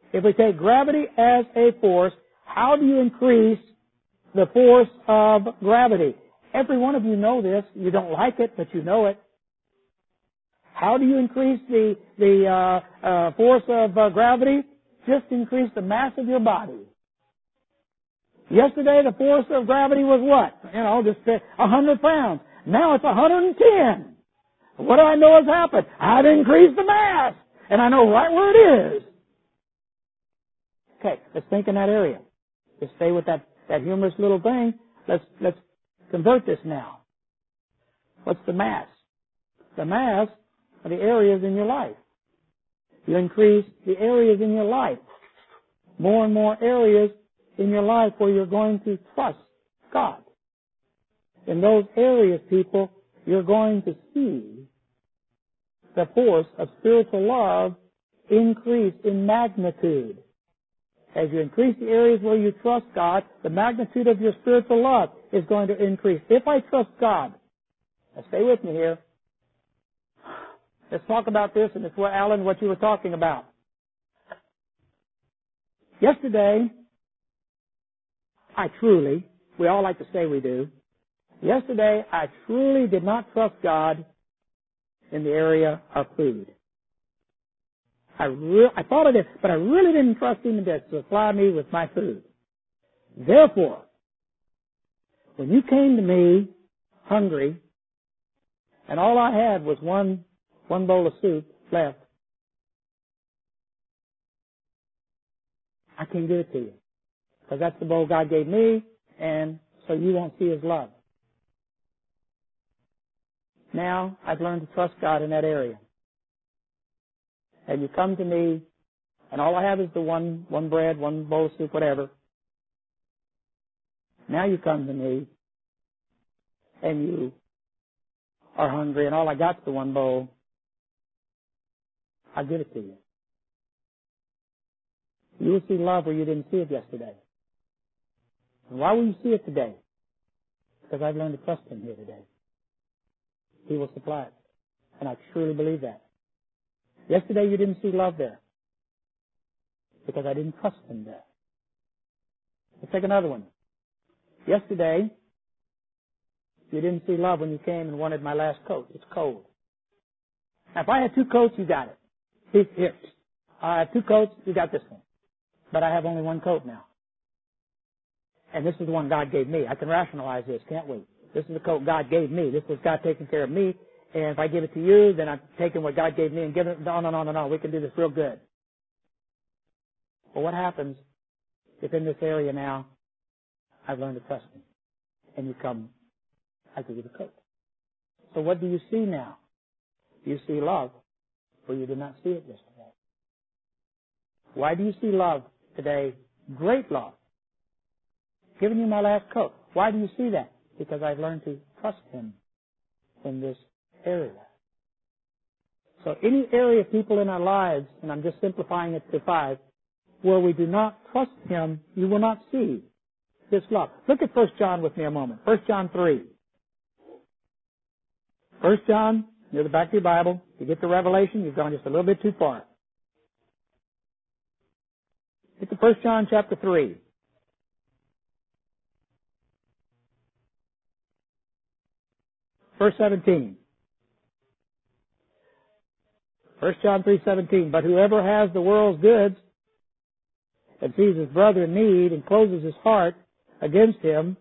how do you increase the force of gravity? Every one of you know this. You don't like it, but you know it. How do you increase the force of gravity? Just increase the mass of your body. Yesterday, the force of gravity was what? Just 100 pounds. Now it's 110. What do I know has happened? I've increased the mass, and I know right where it is. Okay, let's think in that area. Just stay with that humorous little thing. Let's convert this now. What's the mass? The mass are the areas in your life. You increase the areas in your life. More and more areas in your life where you're going to trust God. In those areas, people, you're going to see the force of spiritual love increase in magnitude. As you increase the areas where you trust God, the magnitude of your spiritual love is going to increase. If I trust God, now stay with me here. Let's talk about this, and it's what, Alan, what you were talking about. Yesterday, we all like to say we do. Yesterday, I truly did not trust God in the area of food. I thought I did, but I really didn't trust Him to supply me with my food. Therefore, when you came to me hungry, and all I had was one bowl of soup left, I can't give it to you. Because that's the bowl God gave me, and so you won't see His love. Now, I've learned to trust God in that area. And you come to me, and all I have is the one bread, one bowl of soup, whatever. Now you come to me, and you are hungry, and all I got is the one bowl. I'll give it to you. You will see love where you didn't see it yesterday. And why will you see it today? Because I've learned to trust Him here today. He will supply it. And I truly believe that. Yesterday you didn't see love there. Because I didn't trust Him there. Let's take another one. Yesterday, you didn't see love when you came and wanted my last coat. It's cold. Now, if I had 2 coats, you got it. Here. I have 2 coats, you got this one. But I have only 1 coat now. And this is the one God gave me. I can rationalize this, can't we? This is the coat God gave me. This was God taking care of me. And if I give it to you, then I'm taking what God gave me and giving it. No. We can do this real good. Well, what happens if in this area now I've learned to trust Him? And you come, I give you the coat. So what do you see now? You see love where you did not see it yesterday. Why do you see love today? Great love. Giving you my last coat. Why do you see that? Because I've learned to trust Him in this area. So any area of people in our lives, and I'm just simplifying it to 5, where we do not trust Him, you will not see this love. Look at 1 John with me a moment. 1 John 3. 1 John, near the back of your Bible, you get to Revelation, you've gone just a little bit too far. Get to 1 John chapter 3. Verse 17. 1 John 3:17. But whoever has the world's goods and sees his brother in need and closes his heart against him,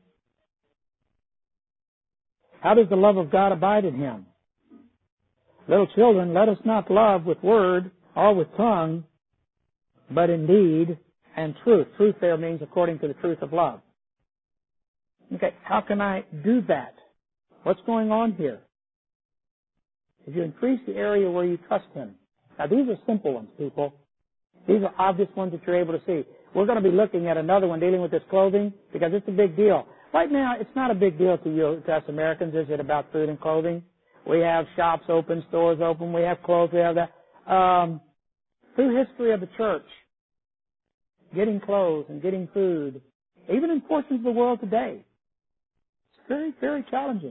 how does the love of God abide in him? Little children, let us not love with word or with tongue, but in deed and truth. Truth there means according to the truth of love. Okay, how can I do that? What's going on here? If you increase the area where you trust Him. Now these are simple ones, people. These are obvious ones that you're able to see. We're going to be looking at another one dealing with this clothing because it's a big deal. Right now, it's not a big deal to us Americans, is it, about food and clothing? We have shops open, stores open, we have clothes, we have that. Through history of the church, getting clothes and getting food, even in portions of the world today, it's very, very challenging.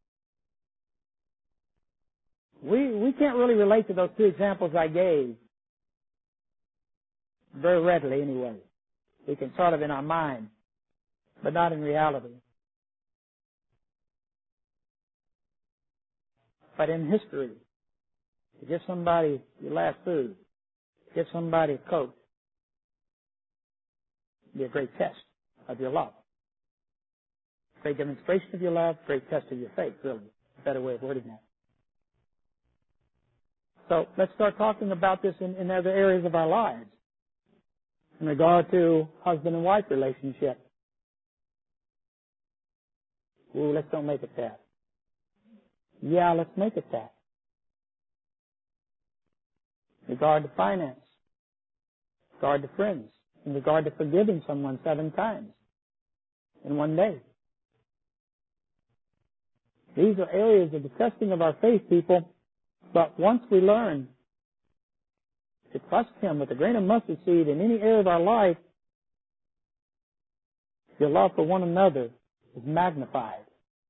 We can't really relate to those two examples I gave very readily anyway. We can sort of in our mind, but not in reality. But in history, to give somebody your last food, to give somebody a coat, it'd be a great test of your love. Great demonstration of your love, great test of your faith, really. A better way of wording that. So let's start talking about this in other areas of our lives. In regard to husband and wife relationship. Ooh, let's don't make it that. Yeah, let's make it that. In regard to finance. In regard to friends. In regard to forgiving someone 7 times in one day. These are areas of the testing of our faith, people. But once we learn to trust Him with a grain of mustard seed in any area of our life, your love for one another is magnified.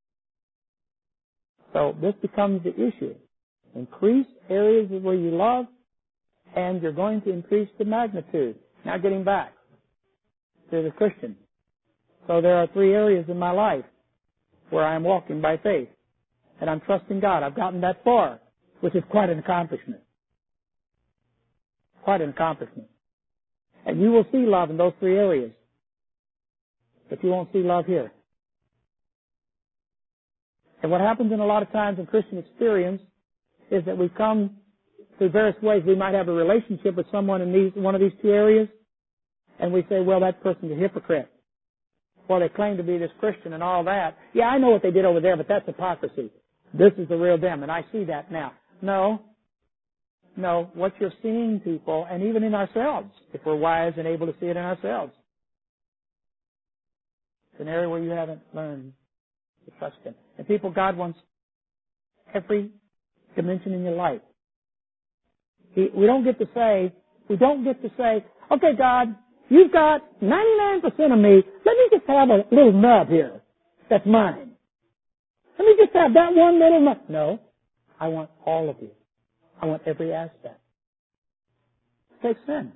So this becomes the issue. Increase areas where you love, and you're going to increase the magnitude. Now getting back to the Christian. So there are 3 areas in my life where I am walking by faith, and I'm trusting God. I've gotten that far, which is quite an accomplishment. Quite an accomplishment. And you will see love in those 3 areas. But you won't see love here. And what happens in a lot of times in Christian experience is that we come through various ways. We might have a relationship with someone in one of these 2 areas, and we say, well, that person's a hypocrite. Well, they claim to be this Christian and all that. Yeah, I know what they did over there, but that's hypocrisy. This is the real them, and I see that now. No, what you're seeing, people, and even in ourselves, if we're wise and able to see it in ourselves, it's an area where you haven't learned to trust Him. And people, God wants every dimension in your life. We don't get to say, okay, God, you've got 99% of me. Let me just have a little nub here that's mine. Let me just have that one little nub. No, I want all of you. I want every aspect. Take sin.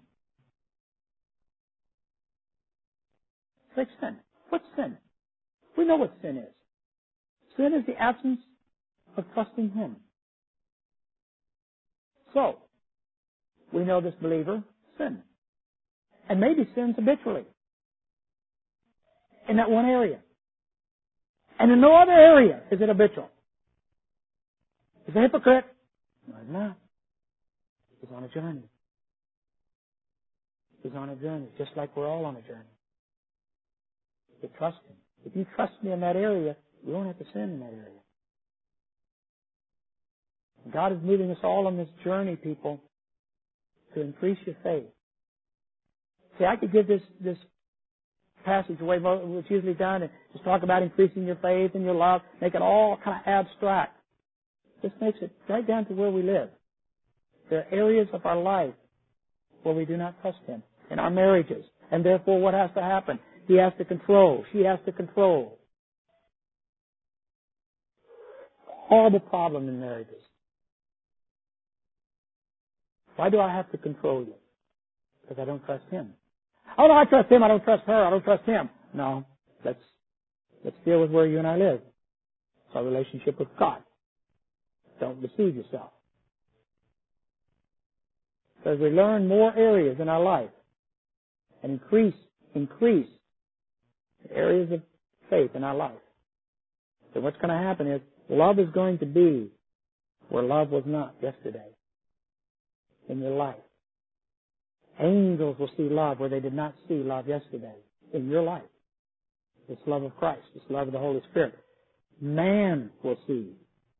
Take sin. What's sin? We know what sin is. Sin is the absence of trusting Him. So, we know this believer sin. And maybe sins habitually. In that one area. And in no other area is it habitual. Is a hypocrite? No, he's not. He's on a journey. He's on a journey, just like we're all on a journey. You trust Him. If you trust me in that area, you won't have to sin in that area. God is moving us all on this journey, people, to increase your faith. See, I could give this passage away, what's usually done, and just talk about increasing your faith and your love, make it all kind of abstract. This makes it right down to where we live. There are areas of our life where we do not trust Him. In our marriages. And therefore, what has to happen? He has to control. She has to control. Horrible problem in marriages. Why do I have to control you? Because I don't trust Him. Oh no, I trust Him. I don't trust her. I don't trust him. No. Let's deal with where you and I live. It's our relationship with God. Don't deceive yourself. So as we learn more areas in our life and increase the areas of faith in our life, then what's going to happen is love is going to be where love was not yesterday in your life. Angels will see love where they did not see love yesterday in your life. This love of Christ, this love of the Holy Spirit. Man will see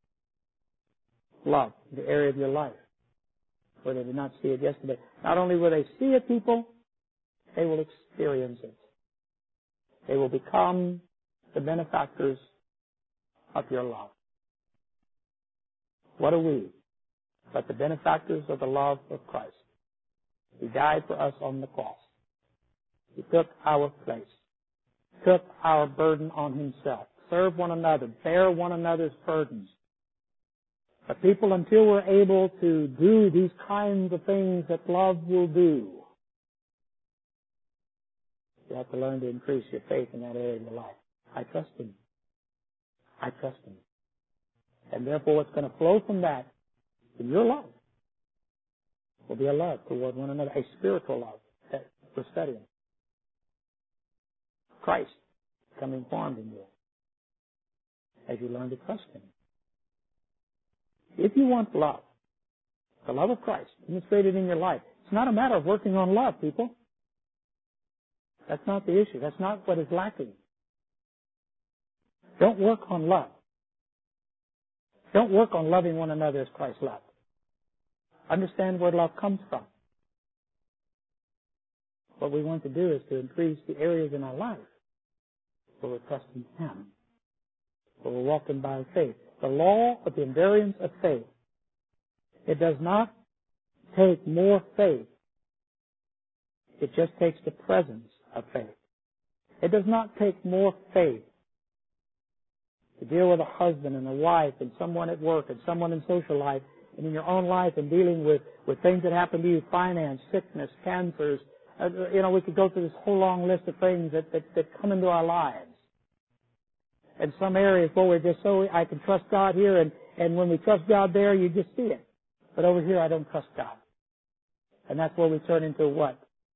love in the area of your life where they did not see it yesterday. Not only will they see it, people, they will experience it. They will become the benefactors of your love. What are we but the benefactors of the love of Christ? He died for us on the cross. He took our place, took our burden on himself, serve one another, bear one another's burdens. But people, until we're able to do these kinds of things that love will do, you have to learn to increase your faith in that area of your life. I trust him. I trust him. And therefore what's going to flow from that in your life will be a love toward one another, a spiritual love that we're studying. Christ becoming formed in you as you learn to trust him. If you want love, the love of Christ demonstrated in your life, it's not a matter of working on love, people. That's not the issue. That's not what is lacking. Don't work on love. Don't work on loving one another as Christ loved. Understand where love comes from. What we want to do is to increase the areas in our life where we're trusting him, where we're walking by faith. The law of the invariance of faith. It does not take more faith. It just takes the presence of faith. It does not take more faith to deal with a husband and a wife and someone at work and someone in social life and in your own life and dealing with things that happen to you, finance, sickness, cancers. We could go through this whole long list of things that come into our lives. And some areas where we're just so, I can trust God here, and when we trust God there, you just see it. But over here, I don't trust God. And that's where we turn into what?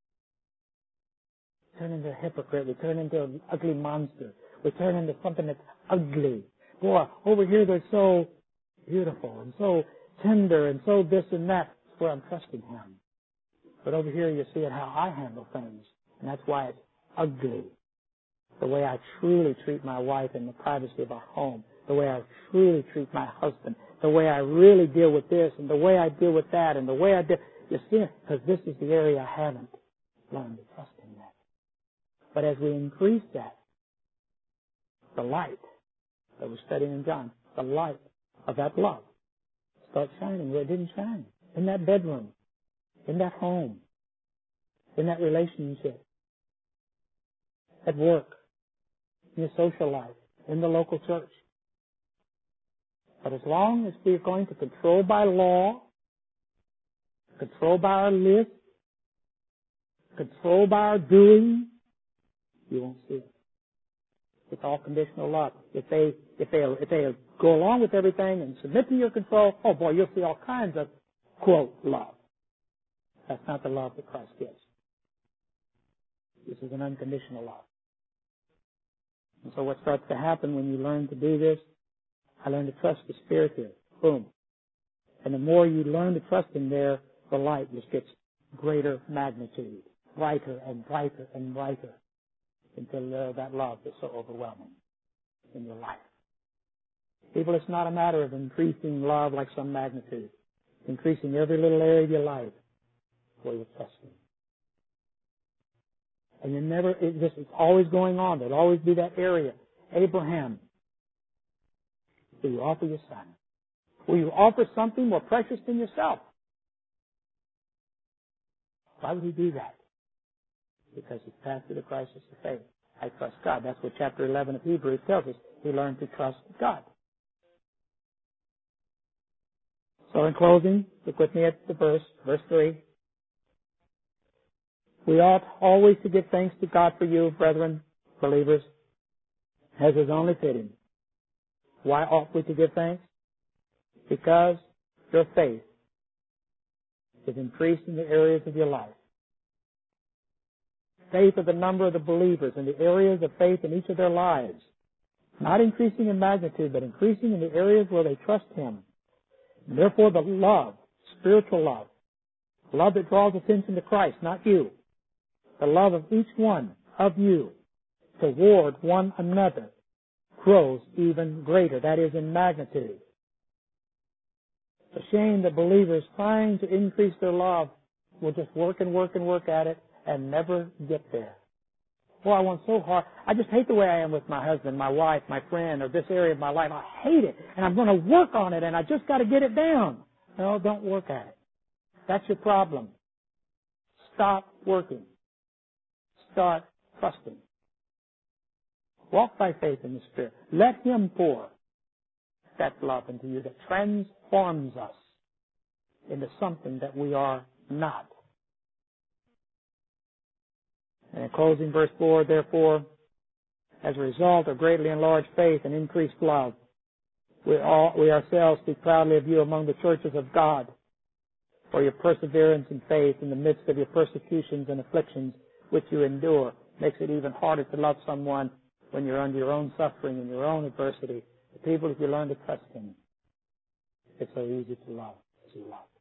Turn into a hypocrite. We turn into an ugly monster. We turn into something that's ugly. Boy, over here they're so beautiful and so tender and so this and that. That's where I'm trusting him. But over here you see it how I handle things. And that's why it's ugly. The way I truly treat my wife in the privacy of our home. The way I truly treat my husband. The way I really deal with this and the way I deal with that and the way I deal. You see it? Because this is the area I haven't learned to trust in that. But as we increase that, the light that we're studying in John, the light of that love starts shining where it didn't shine. In that bedroom, in that home, in that relationship, at work, in your social life, in the local church. But as long as we're going to control by law, control by our list, control by our doing, you won't see it. It's all conditional love. If they go along with everything and submit to your control, oh boy, you'll see all kinds of, quote, love. That's not the love that Christ gives. This is an unconditional love. And so what starts to happen when you learn to do this, I learn to trust the Spirit here. Boom. And the more you learn to trust Him there, the light just gets greater magnitude, brighter and brighter and brighter, until that love is so overwhelming in your life. People, it's not a matter of increasing love like some magnitude. Increasing every little area of your life where you trust Him. And it's always going on. There'll always be that area. Abraham, will you offer your son? Will you offer something more precious than yourself? Why would he do that? Because he's passed through the crisis of faith. I trust God. That's what chapter 11 of Hebrews tells us. He learned to trust God. So in closing, look with me at the verse 3. We ought always to give thanks to God for you, brethren, believers, as is only fitting. Why ought we to give thanks? Because your faith is increased in the areas of your life. Faith of the number of the believers in the areas of faith in each of their lives. Not increasing in magnitude, but increasing in the areas where they trust Him. And therefore the love, spiritual love that draws attention to Christ, not you. The love of each one of you toward one another grows even greater. That is in magnitude. It's a shame that believers trying to increase their love will just work at it and never get there. Boy, I want so hard. I just hate the way I am with my husband, my wife, my friend, or this area of my life. I hate it, and I'm going to work on it, and I just got to get it down. No, don't work at it. That's your problem. Stop working. Start trusting. Walk by faith in the Spirit. Let Him pour that love into you that transforms us into something that we are not. And in closing, verse 4, therefore, as a result of greatly enlarged faith and increased love, we ourselves speak proudly of you among the churches of God for your perseverance and faith in the midst of your persecutions and afflictions which you endure. Makes it even harder to love someone when you're under your own suffering and your own adversity. The people, if you learn to trust Him, it's so easy to love as you love.